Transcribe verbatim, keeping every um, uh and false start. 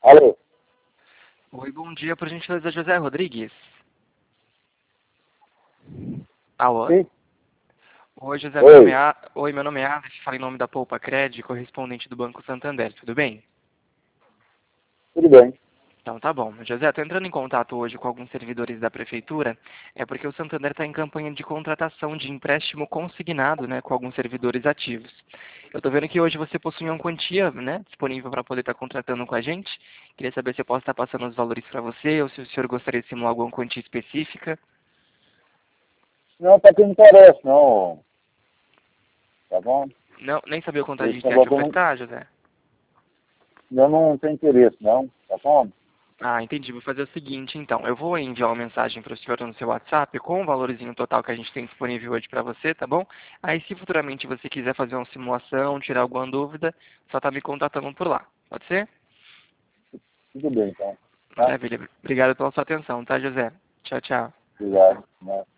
Alô? Oi, bom dia, por gentileza, José Rodrigues. Alô? Sim? Oi, José, meu nome é, Oi, A... Oi, meu nome é Alex, falo em nome da Poupa Cred, correspondente do Banco Santander, tudo bem? tudo bem. Então tá bom. José, estou entrando em contato hoje com alguns servidores da Prefeitura, é porque o Santander está em campanha de contratação de empréstimo consignado, né, com alguns servidores ativos. Eu estou vendo que hoje você possui uma quantia, né, disponível para poder estar contratando com a gente. Queria saber se eu posso estar passando os valores para você, ou se o senhor gostaria de simular alguma quantia específica. Não, tá que não interessa, não. Tá bom? Não, nem sabia quanto a Esse gente tem a te negócio eu não, ofertar, José? eu não tenho interesse, não. Tá bom? Ah, entendi. Vou fazer o seguinte, então. Eu vou enviar uma mensagem para o senhor no seu WhatsApp com o valorzinho total que a gente tem disponível hoje para você, tá bom? Aí, se futuramente você quiser fazer uma simulação, tirar alguma dúvida, só tá me contatando por lá. Pode ser? Tudo bem, então. Tá? Maravilha. Obrigado pela sua atenção, tá, José? Tchau, tchau. Obrigado. Né?